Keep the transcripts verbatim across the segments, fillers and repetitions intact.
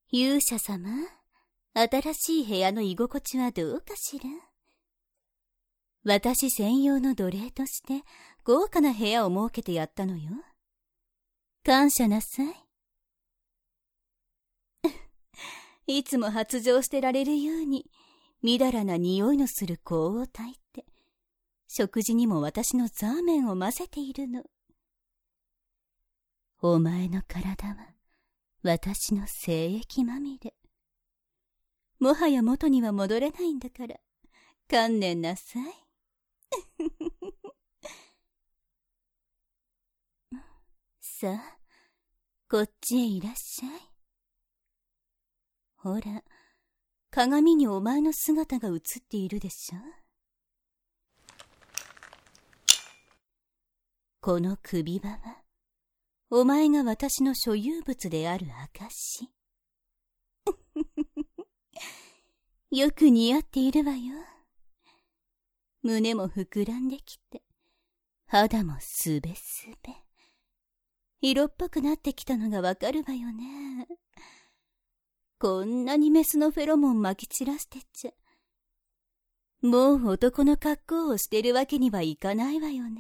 勇者様、新しい部屋の居心地はどうかしら。私専用の奴隷として豪華な部屋を設けてやったのよ。感謝なさい。いつも発情してられるように、みだらな匂いのする香を焚いて、食事にも私のザーメンを混ぜているの。お前の体は、私の精液まみれ。もはや元には戻れないんだから、観念なさい。さあ、こっちへいらっしゃい。ほら、鏡にお前の姿が映っているでしょ。この首輪は、お前が私の所有物である証。よく似合っているわよ。胸も膨らんできて、肌もすべすべ。色っぽくなってきたのがわかるわよね。こんなにメスのフェロモン撒き散らしてちゃ、もう男の格好をしてるわけにはいかないわよね。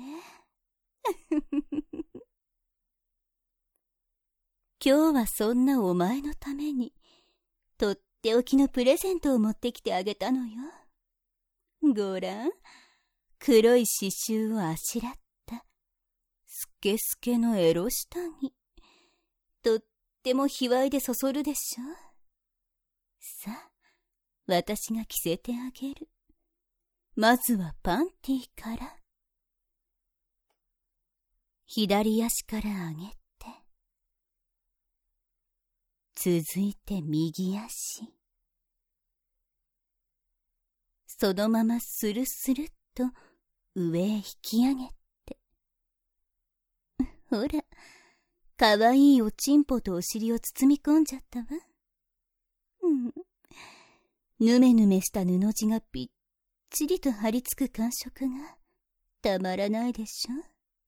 今日はそんなお前のために、とっておきのプレゼントを持ってきてあげたのよ。ごらん、黒い刺繍をあしらった、スケスケのエロ下着。とっても卑猥でそそるでしょ。さあ、私が着せてあげる。まずはパンティーから。左足から上げて、続いて右足。そのままスルスルっと上へ引き上げて。ほら、かわいいおちんぽとお尻を包み込んじゃったわ。うん。ぬめぬめした布地がぴっちりと張り付く感触がたまらないでし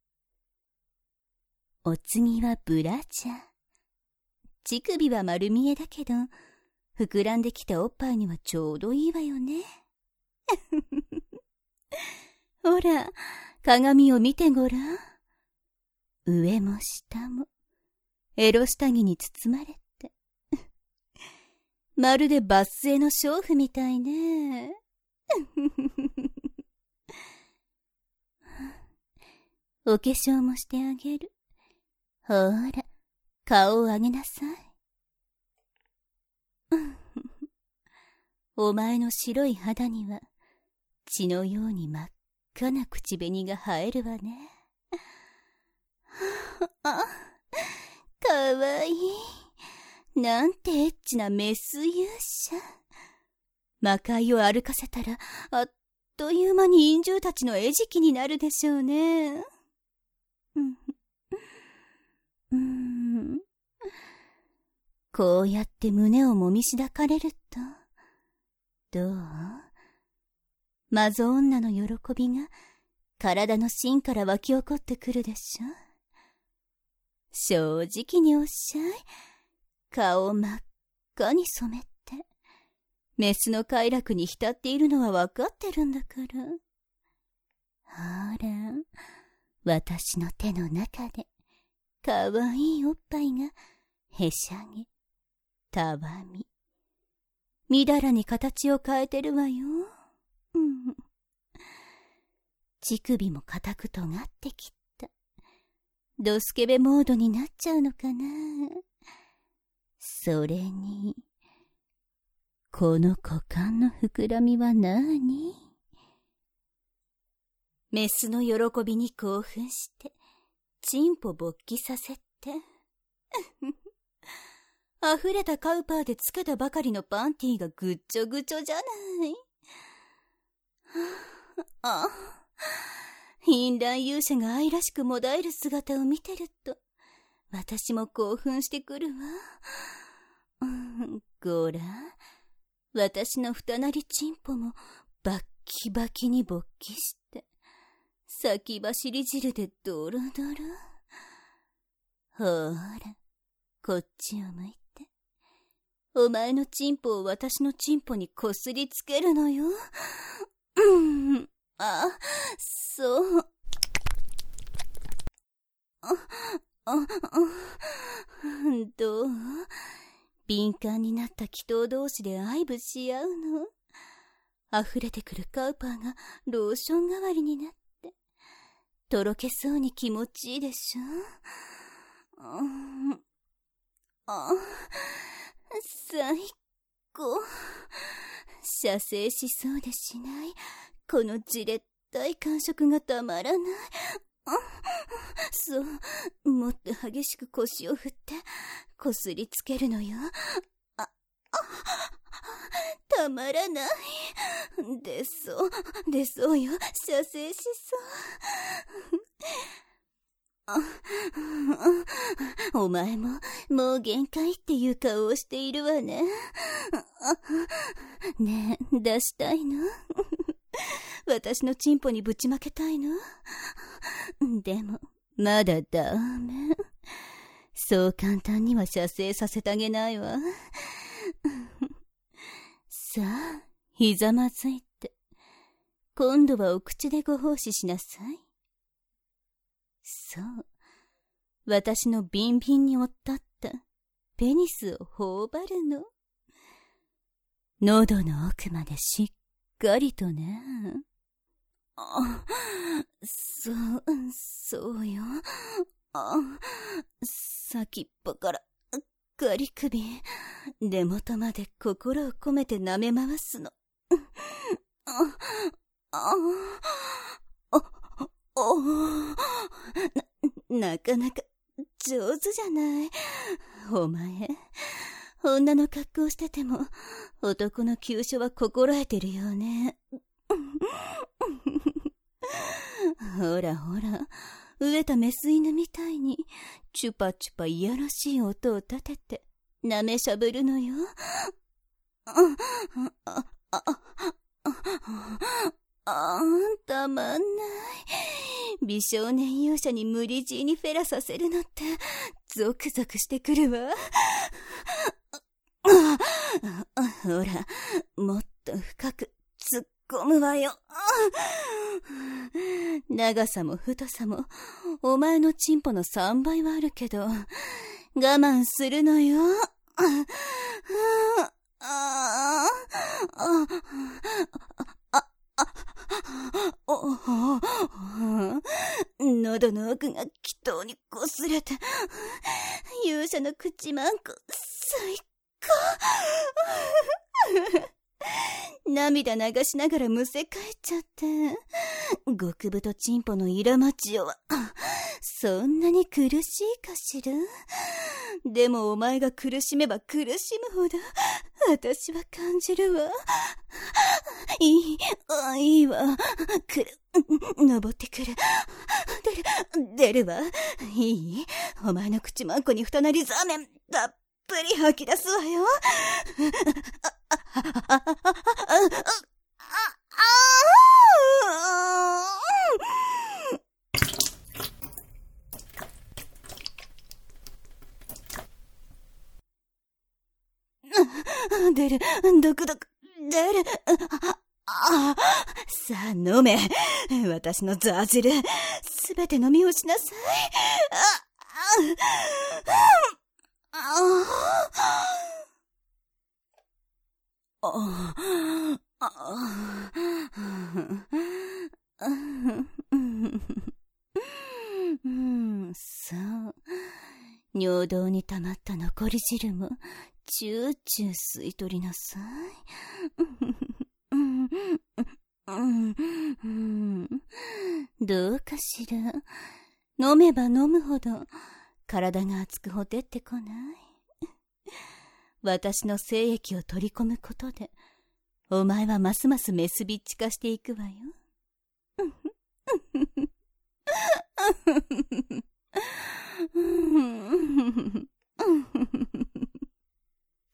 ょ。お次はブラジャー。乳首は丸見えだけど、膨らんできたおっぱいにはちょうどいいわよね。ほら、鏡を見てごらん。上も下も、エロ下着に包まれて。まるでバスへの娼婦みたいね。お化粧もしてあげる。ほら、顔を上げなさい。お前の白い肌には、血のように真っ赤な口紅が映えるわね。あ、かわいい。なんてエッチなメス勇者。魔界を歩かせたら、あっという間に陰獣たちの餌食になるでしょうね。うん。うーん。こうやって胸をもみしだかれると、どう？マゾ女の喜びが体の芯から湧き起こってくるでしょ。正直におっしゃい。顔を真っ赤に染めて、メスの快楽に浸っているのはわかってるんだから。ほら、私の手の中で、かわいいおっぱいが、へしゃげ、たわみ、みだらに形を変えてるわよ。うん。乳首も固く尖ってきた。ドスケベモードになっちゃうのかな。それに、この股間の膨らみは何？メスの喜びに興奮して、チンポ勃起させて。溢れたカウパーでつけたばかりのパンティーがぐっちょぐちょじゃない。あ、淫乱勇者が愛らしくもだえる姿を見てると、私も興奮してくるわ。うん、ごらん、私の二なりチンポもバッキバキに勃起して、先走り汁でドロドロ。ほら、こっちを向いて。 お前のチンポを私のチンポにこすりつけるのよ。うん、あ、そう。あ、あ、あ、どう？敏感になった祈祷同士で愛撫し合うの。溢れてくるカウパーがローション代わりになって、とろけそうに気持ちいいでしょ。うん、あ、最高。射精しそうでしない、このじれったい感触がたまらない。そう、もっと激しく腰を振ってこすりつけるのよ。あ、あ、たまらない。出そう出そうよ、射精しそうあ。お前ももう限界っていう顔をしているわね。ねえ、出したいの？私のチンポにぶちまけたいの？でもまだダメ。そう簡単には射精させてあげないわ。さあ、ひざまずいて、今度はお口でご奉仕しなさい。そう、私のビンビンにおったったペニスを頬張るの。喉の奥までしっかりとね。あ、そう、そうよ。あ、先っぽからガリ首、根元まで心を込めて舐め回すの。あ、あ、あ、あ、な、なかなか上手じゃない。お前、女の格好してても男の急所は心得てるよね。ほらほら、飢えたメス犬みたいにチュパチュパいやらしい音を立てて舐めしゃぶるのよ。あ、あ、あ、あ、あんたまんない。美少年勇者に無理強いにフェラさせるのってゾクゾクしてくるわ。ほら、もっと深く突っ込むわよ。長さも太さもお前のチンポのさんばいはあるけど、我慢するのよ。喉の奥が祈祷にこすれて、勇者の口まんこ最高。涙流しながらむせ返っちゃって、極太チンポのイラマチオはそんなに苦しいかしら。でもお前が苦しめば苦しむほど私は感じるわ。いい、あ、いいわ。来る、登ってくる。出る、出るわ。いい、お前の口まんこに二なりザーメンたっぷり吐き出すわよ。出る、ドクドク、出る。ああ、さあ飲め。私のザー汁、すべて飲み干しなさい。あ、あ、あ、あ、あ、うん、そう。尿道に溜まった残り汁もチューチュー吸い取りなさい。どうかしら。飲めば飲むほど体が熱くほてってこない。私の精液を取り込むことでお前はますますメスビッチ化していくわよ。